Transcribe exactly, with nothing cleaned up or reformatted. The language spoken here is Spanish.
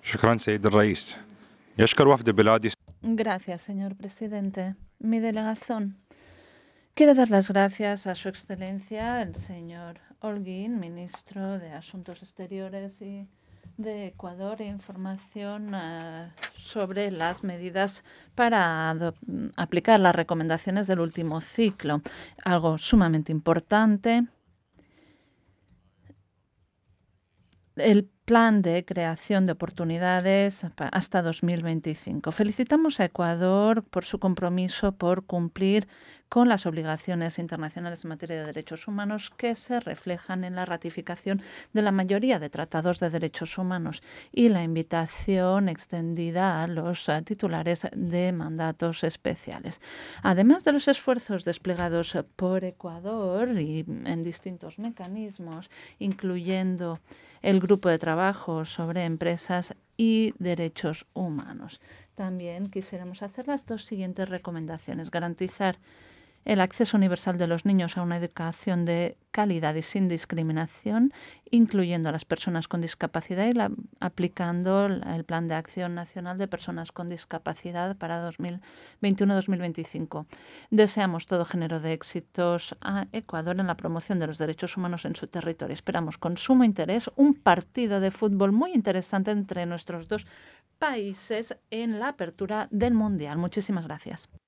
شكرا سيد الرئيس. يشكر وفد بلادي. Gracias, señor presidente. Mi delegación quiere dar las gracias a Su Excelencia, el señor Holguín, ministro de Asuntos Exteriores y de Ecuador, e información uh, sobre las medidas para aplicar las recomendaciones del último ciclo. Algo sumamente importante. El plan de creación de oportunidades hasta dos mil veinticinco. Felicitamos a Ecuador por su compromiso por cumplir con las obligaciones internacionales en materia de derechos humanos que se reflejan en la ratificación de la mayoría de tratados de derechos humanos y la invitación extendida a los titulares de mandatos especiales. Además de los esfuerzos desplegados por Ecuador y en distintos mecanismos, incluyendo el grupo de trabajo sobre empresas y derechos humanos. También quisiéramos hacer las dos siguientes recomendaciones. Garantizar el acceso universal de los niños a una educación de calidad y sin discriminación, incluyendo a las personas con discapacidad y la, aplicando el Plan de Acción Nacional de Personas con Discapacidad para dos mil veintiuno a dos mil veinticinco. Deseamos todo género de éxitos a Ecuador en la promoción de los derechos humanos en su territorio. Esperamos con sumo interés un partido de fútbol muy interesante entre nuestros dos países en la apertura del Mundial. Muchísimas gracias.